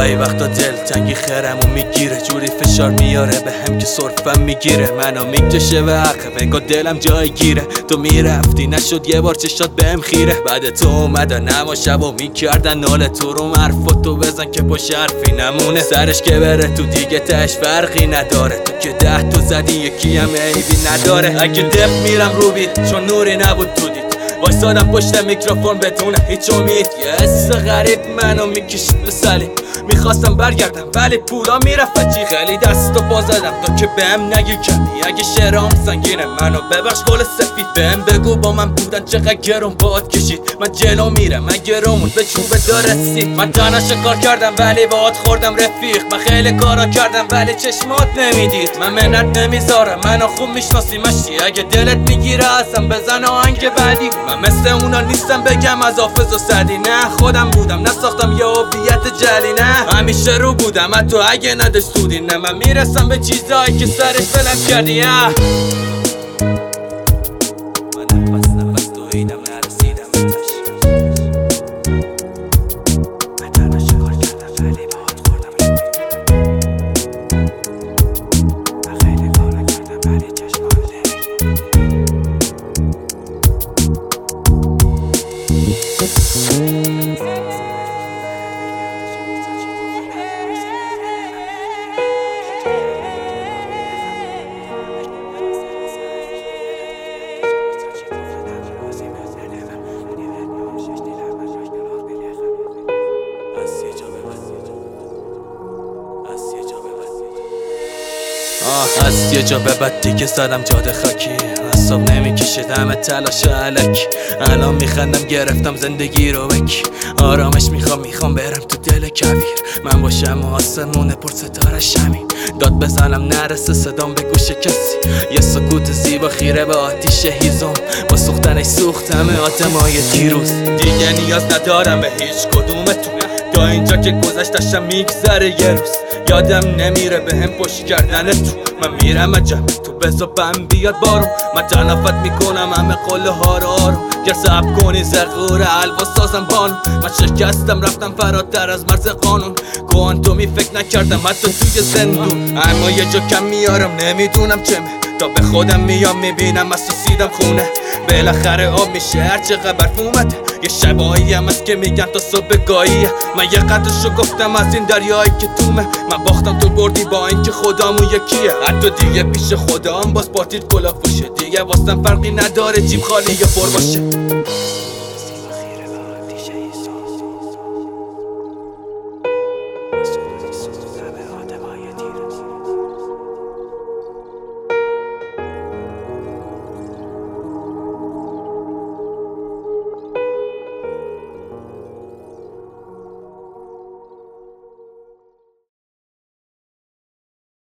گاهی وقتا دلتنگی خرمو میگیره، جوری فشار میاره به هم که صرفم میگیره، منو میکشه به عقب انگار دلم جای گیره. تو میرفتی نشد یه بار چشات بهم خیره، بعد تو اومدن نما شبا میکردن ناله، تو رو حرفاتو بزن که پشت حرفی نمونه، سرش که بره تو دیگه تش فرقی نداره، تو که 10 تا زدی یکی هم عیبی نداره. اگه دق میرم رو بید چون نوری نبود تو دید، وایسادم پشت میکروفون بدون هیچ امید، یه حس غریب منو میکشید به صلیب، میخواستم برگردم ولی پولا میرفت عجیب، خیلی دست و پا زدم تا که بهم نگی کمی، اگه شعرام سنگینه منو ببخش گل سفید، بهم بگو با من بودن چقدر گرون باد کشید، من جلو میرم من گرامون به چوبه دارسی، من تنها شکار کردم ولی باهات خوردم رفیق، من خیلی کارا کردم ولی چشمات نمیدید، من منت نمیذارم منو خوب میشناسی مشتی، اگه دلت میگیره ازم بزن آهنگ بعدی، من مثل اونا نیستم بگم از حافظ و سعدی، نه خودم بودم نساختم یه هویت جلی، نه همیشه رو بودم حتی اگه نداشتودی، نه من میرسم به چیزایی که سرش بلند کردی. من نفس دویدم نرسیدم به تش، من تنها شکار کردم ولی باهات خوردم رفیق، من خیلی کارا کردم ولی چشمات از یه جا به بعد دیگه زدم جاده خاکی، حساب نمیکشید همه تلاش علک، الان میخندم گرفتم زندگی رو بک، آرامش میخوام برم تو دل کویر، من باشم و آسمون پر ستاره شمین، داد بزنم نرسه صدام به گوش کسی، یه سکوت زیبا خیره به آتیش هیزم، با سوختنش سوختم آدمای دیروز، دیگه نیاز ندارم به هیچ کدومتون، تا اینجا که گذشتشم میگذره یه روز، یادم نمیره به هم پشت کردن تو، من میرم عجب تو بزا بم بیاد بارو، من تنفت میکنم همه قله ها رو آروم، گر صبر کنی زغور حلوا سازم بانو، من شکستم رفتم فراتر از مرز قانون، کوانتومی فکر نکردم حتی توی زندون، اما یه جا کم میارم نمیدونم چمه، تا به خودم میام میبینم اساسیدم خونه، بالاخره آب میشه هرچقدر برف اومده، یه شبایی هم هست که میگن تا صبح گاهیه، من یه قدرشو گفتم از این دریایی که تومه، من باختم تو بردی با اینکه خدامون یکیه، حتی دیگه پیش خدام باز پارتیت کلاه پوشه، دیگه واسم فرقی نداره جیب خالی یا پر باشه.